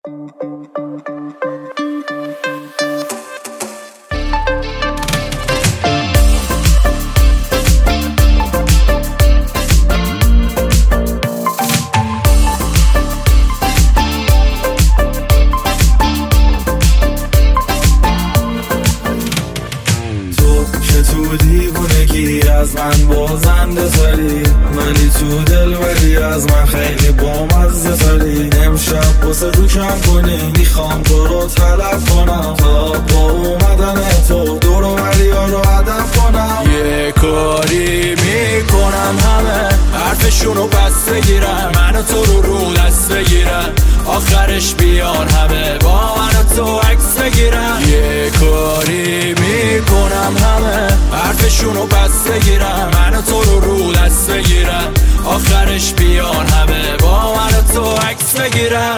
تو دیوونگی از من بازنده تری، ولی تو دل بری از من خیلی بامزه تری. امشب واسه رو کم کنی، میخوام تو رو طلب کنم تا با اومدن تو دور و بریا رو هدف کنم. یه کاری میکنم همه حرفشونو پس بگیرن، من و تو رو دست بگیرن، آخرش بیان همه با من و تو عکس بگیرن. یه کاری میکنم همه حرفشونو پس بگیرن، من و تو رو دست بگیرن، آخرش بیان همه با من و تو عکس بگیرن.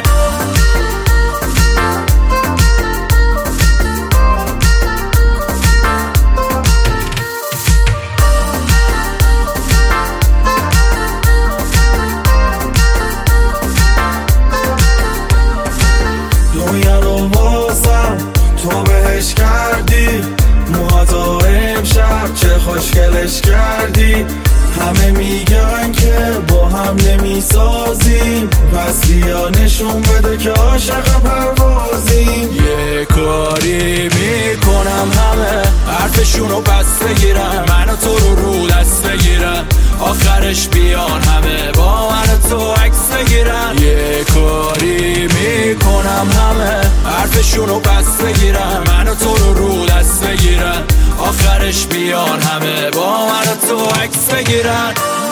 دنیا رو واسم تو بهش کردی، موهاتو امشب چه خوشگلش کردی. همه میگن که با هم نمیسازیم، پس بیا نشون بده که عاشق پروازیم. یه کاری میکنم همه حرفشونو پس بگیرن، من و تو رو دست بگیرن، آخرش بیان همه با من و تو عکس بگیرن. یه کاری میکنم همه حرفشونو پس بگیرن، من و تو رو دست بگیرن، آخرش بیان همه با من و تو عکس بگیرن.